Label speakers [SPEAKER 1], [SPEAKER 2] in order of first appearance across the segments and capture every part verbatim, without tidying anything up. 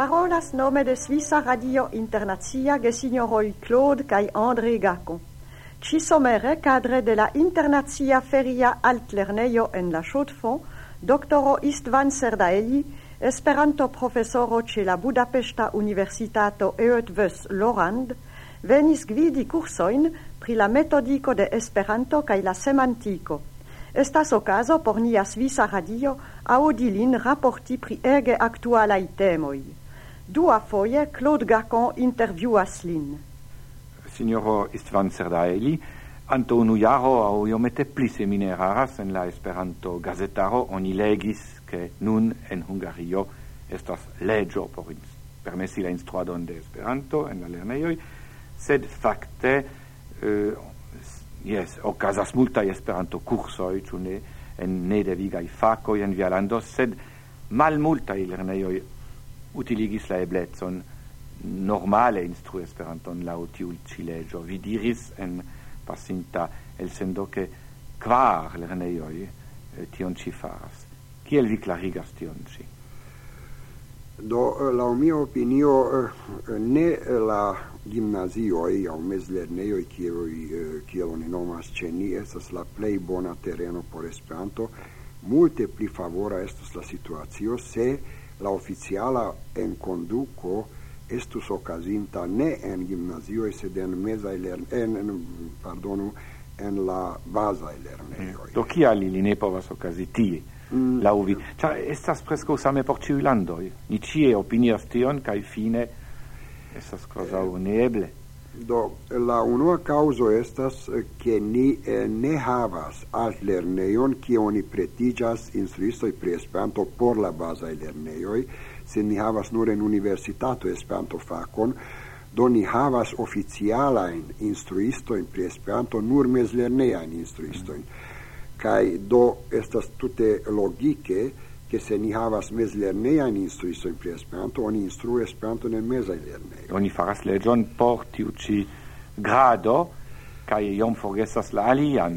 [SPEAKER 1] Parolas nome de Svisa Radio Internazia ge signoroi Claude kai André Gacon. Ci somere cadre de la Internazia Feria Altlerneio en la Chaux-de-Fonds, doctoro Istvan Serdaeli, Esperanto professoro ce la Budapesta Universitato Eötvös Lorand, venis gvidi cursoin pri la metodico de Esperanto kai la semantico. Estas ocaso por nia Svisa Radio audilin rapporti pri ege actualai temoi. Dua foje Claude Gacon intervjuas lin.
[SPEAKER 2] Signoro Istvan Serdaeli, anto unu jaro au iomete pli semineraras en la Esperanto gazetaro oni legis che nun en Hungario estas legio por permessi la instruadon de Esperanto en la lernejoj, sed fakte uh, yes, okazas multaj Esperanto kursoj, ĉu ne, en nedevigai fakoj en via lando, sed malmultaj lernejoj utiligis la eblecon normale instrui Esperanton laŭ tiu ĉi leĝo. Vi diris en pasinta elsendo ke kvar lernejoj eh, tion ĉi faras. Kiel vi klarigas tion ĉi?
[SPEAKER 3] Do, laŭ mia opinio, ne la gimnazioj aŭ mezlernejoj, kiel oni nomas ĉe ni, estas la plej bona tereno por Esperanto. Multe pli favora estus la situacio se la oficiala enkonduko estus okazinta ne en gimnazioj, sed en mezaj lernejoj, en, pardonu, en la bazaj lernejoj.
[SPEAKER 2] Do kial ili ne povas okazi tie? Mm. Laŭ vi, ĉar estas preskaŭ same por ĉiuj landoj. Ni ĉie opinias tion kaj fine estas kvazaŭ neeble.
[SPEAKER 3] Do, la unua causo estas che ni eh, ne havas altlernejon kie oni pretiĝas instruistoj pri Esperanto por la bazaj lernejoj, se ni havas nur en universitato Esperanto fakon, do ni havas oficialajn instruistojn pri Esperanto, nur mezlernejajn instruistojn. Kaj do estas tute logike che se ni havas mezlernejajn instruistojn pri Esperanto, oni instrui Esperanton en mezaj lernejoj.
[SPEAKER 2] Oni faras leĝon por tiu ĉi grado kaj iom forgesas la alian.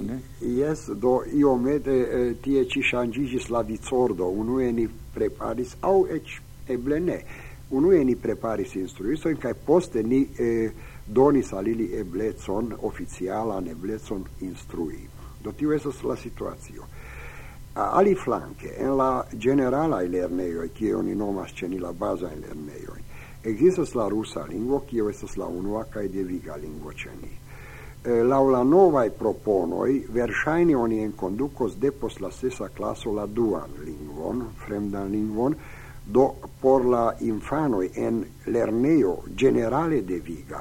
[SPEAKER 3] Yes, do iomete eh, tie ĉi ŝanĝiĝis la vicordo. Unue ni preparis, aŭ eĉ eble ne, unue ni preparis instruistojn kaj poste ni eh, donis al ili eblecon, oficialan eblecon instrui. Do tiu estas la situacio. Ali flanke, en la generalaj lernejoj, kie oni nomas ĉe ni la bazajn lernejoj, ekzistas la rusa lingvo, kio estas la unua kaj deviga lingvo ĉe ni. Laŭ la novaj proponoj, verŝajne oni enkondukos depost la sesa klaso la duan lingvon, fremdan lingvon, do por la infanoj en lernejo generale deviga,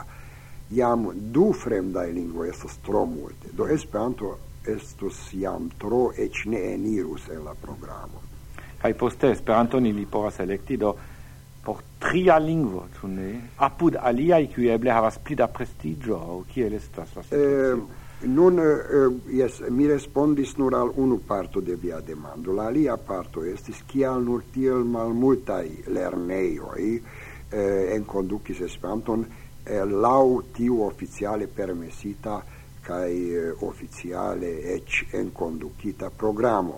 [SPEAKER 3] jam du fremdaj lingvoj estas tro multe. Do Esperanto estus jam tro eĉ ne enirus en la programo.
[SPEAKER 2] Kaj poste Esperanton ili povas elekti do por tria lingvo, ĉu ne? Apud aliaj, kiuj eble havas pli da prestiĝo, aŭ kiel estas la situacio?
[SPEAKER 3] Eh, nun, eh, yes, mi respondis nur al unu parto de via demando. La alia parto estis kial nur tiel malmultaj lernejoj eh, enkondukis Esperanton eh, laŭ tiu oficiale permesita kai eh, oficiale ec enkondukita programo.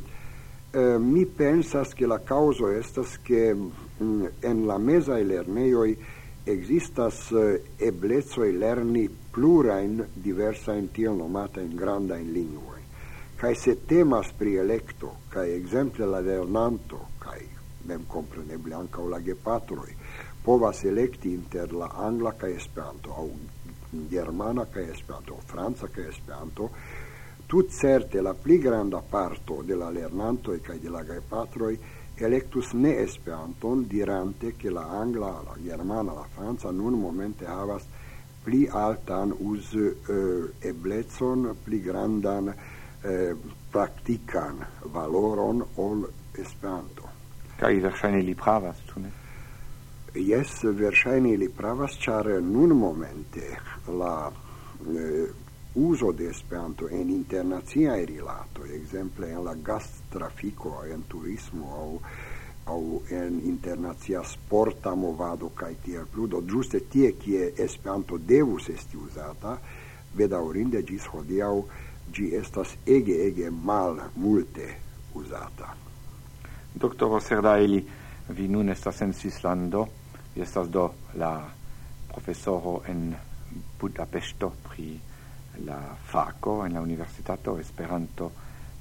[SPEAKER 3] eh, mi pensas che la causo estas che mm, en la mezaj lernejoj existas eh, eblecoj lerni plurajn diversajn tiel nomatajn grandajn lingvojn. Kaj se temas pri elekto, kaj ekzemple la lernanto, kaj memkompreneble ankaŭ la gepatroj, povas elekti inter la angla kaj Esperanto, aŭ germana kaj Esperanto, franca kaj Esperanto, tut certe la pli granda parto de la lernantoj kaj de la gepatroj electus ne Esperanton, dirante che la angla, la germana, la franca nun momente havas pli altan uz uh, eblecon, pli grandan uh, praktikan valoron ol Esperanto.
[SPEAKER 2] Kaj verŝajne li pravas, ĉu ne?
[SPEAKER 3] Yes, verŝajne li pravas, ĉar nun momente la eh, uso de Esperanto en internaciaj rilatoj, ekzemple en la gasttrafiko, en turismo aŭ aŭ en internacia sporta movado kaj tiel plu, do ĝuste tie kie Esperanto devus esti uzata, bedaŭrinde ĝis hodiaŭ ĝi estas ege ege malmulte uzata.
[SPEAKER 2] Doktoro Serdaeli, vi nun estas en Svislando, vi estas do la profesoro en Budapesto pri la faco en la universitato Esperanto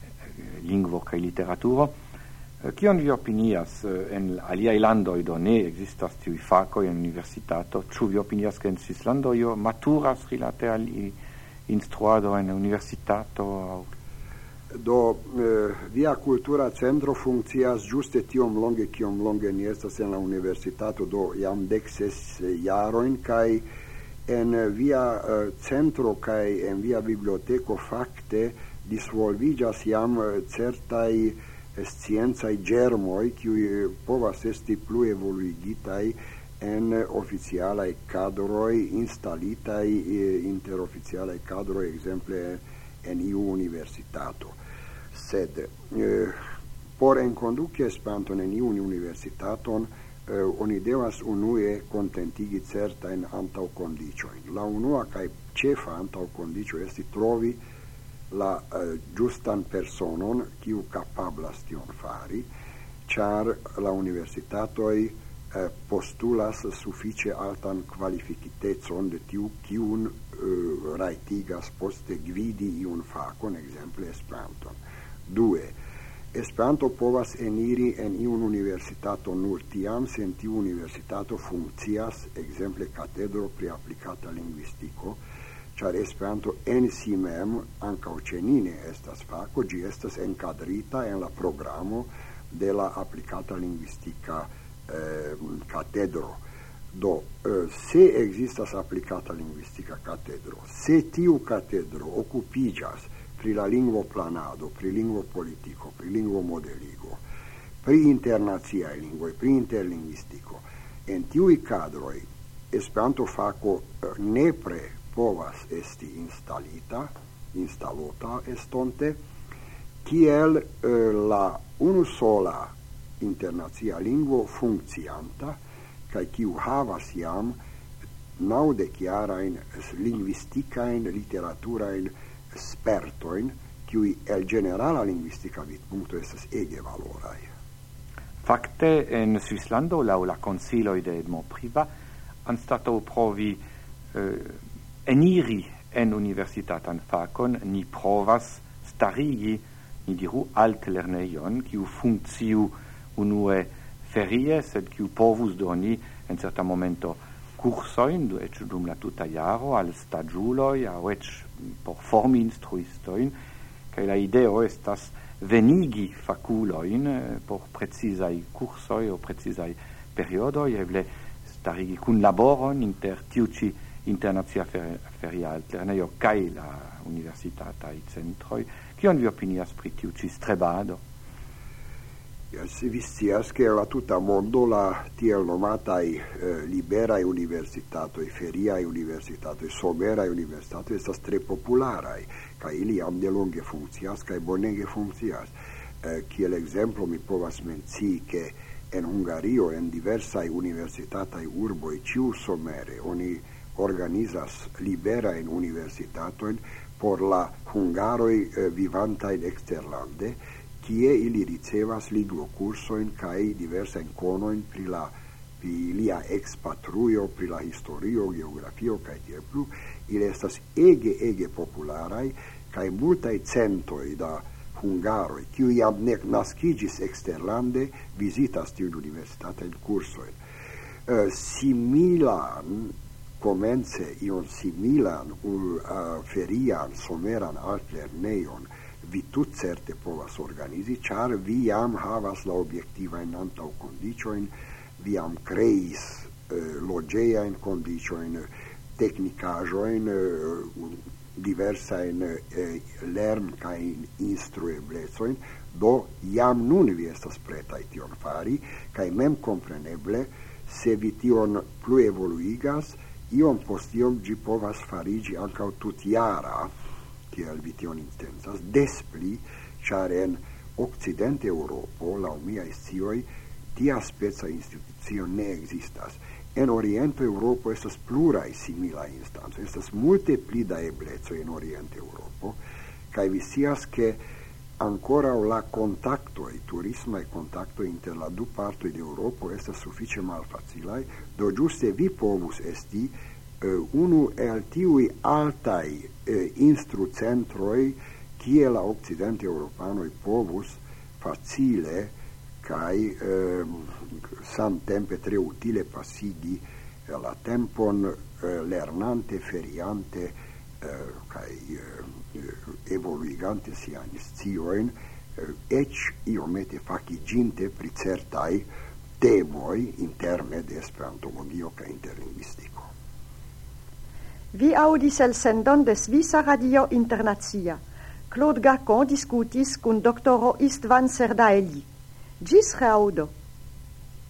[SPEAKER 2] eh, lingvo kaj literaturo. Eh, Kion vi opinias eh, en aliaj landoj do ne ekzistas tiuj fakoj en universitato? Ĉu vi opinias ke en Svislando io maturas rilate al i- instruado en universitato aŭ
[SPEAKER 3] Do eh, via cultura centro funkcias ĝuste tiom longe kiom longe ni estas en la universitato, do jam dek ses jarojn, kaj en via eh, centro kaj en via biblioteko fakte disvolviĝas jam eh, certaj sciencaj ĝermoj, kiuj eh, povas esti plu evoluigitaj en oficialaj kadroj, instalitaj eh, inter oficialaj kadroj, ekzemple en iu universitato. Sed eh, por enkonduki Esperanton en iun universitaton eh, oni devas unue kontentigi certajn antaŭkondiĉojn. La unua kaj ĉefa antaŭkondiĉo esti trovi la eh, ĝustan personon kiu kapablas tion fari, ĉar la universitatoj eh, postulas sufiĉe altan kvalifikitecon de tiu kiun eh, rajtigas poste gvidi iun fakon, ekzemple Esperanton. Due, Esperanto povas eniri en iun universitato nur tiam se en tiu universitato funkcias, ekzemple katedro pri aplikata lingvistiko, ĉar Esperanto en si mem ankaŭ ĉe ni ne estas fako, ĝi estas enkadrita en la programo de la aplikata lingvistika eh, katedro. Do, eh, se existas aplikata lingvistika katedro, se tiu katedro okupiĝas pri la lingvo planado, pri lingvo politico, pri lingvo modeligo, pri internaciaj lingvoj, pri interlingvistiko. En tiuj kadroj Esperanto fako eh, nepre povas esti instalita, instalota estonte, kiel eh, la unusola internacia lingvo funkcianta, kaj kiu havas jam naŭdekjarajn lingvistikajn, literaturajn spertoin, kiui el generala lingvistica vidpunkto estas ege valorai.
[SPEAKER 2] Fakte en Svislando laŭ la konsiloj de Edmond Priva anstataŭ provi eh, eniri en universitatan fakon, ni provas starigi, ni diru, altlernejon, kiu funkciu unue ferie, sed kiu povus doni en certa momento kursojn, eĉ dum la tuta jaro, al staĝuloj aŭ eĉ por formi instruistojn, kaj la ideo estas venigi fakulojn por precizaj kursoj aŭ precizaj periodoj, eble starigi kunlaboron inter tiu ĉi internacia feria altlernejo kaj la universitataj centroj. Kion vi opinias pri tiu ĉi strebado?
[SPEAKER 3] Yes, vi scias che la tuta mondo la tiel nomataj eh, liberaj universitatoj, feriaj universitatoj, someraj universitatoj estas tre popularaj, kaj ili jam delonge funkcias kaj bonege funkcias. Eh, kiel ekzemplo mi povas mencii ke en Hungario en diversaj universitataj urboj ĉiusomere oni organizas liberajn universitatojn por la hungaroj eh, vivantajn eksterlande, kie ili ricevas lingvokursojn kaj diversajn konojn pri la pri lia expatrujo, pri la historio, geografio kaj tiel plu. Ili estas ege ege popularaj kaj multaj centoj da hungaroj, kiuj jam ne naskiĝis eksterlande, vizitas tiujn universitatajn kursojn. Uh, similan komence ion similan uh, ferian someran altlernejon vi tut certe povas organizi, ĉar vi jam havas la objektivajn antaŭkondiĉojn, vi jam kreis eh, loĝejajn kondiĉojn, teknikaĵojn, eh, diversajn eh, lern- kaj instrueblecojn, do jam nun vi estas pretaj tion fari, kaj memkompreneble, se vi tion plu evoluigas, iom post iom ĝi povas fariĝi ankaŭ tutjara, kiel vi tion intensas, des pli, ĉar en Okcidente Eŭropo, laŭ miaj scioj, tia speca institucio ne ekzistas. En Oriento Eŭropo estas pluraj similaj instancoj, estas multe pli da eblecoj en Oriente Eŭropo, kaj vi scias ke ancora la contacto e turismo e contacto inter la du parto de Europa estas sufiĉe malfacilaj, do ĝuste vi povus esti uh, unu el tiuj altaj uh, instrucentroj kie la okcident europanoj povus facile kaj uh, samtempe tre utile pasigi uh, la tempon uh, lernante, feriante uh, kaj uh, evoluigante sian scioin, ec iomete faciginte pri certai temoi interne de esperantologio ca interlinguistico.
[SPEAKER 1] Vi audis el sendon de Svisa Radio Internacia. Claude Gacon discutis cun doctoro Istvan Serdaeli. Gis reaudo.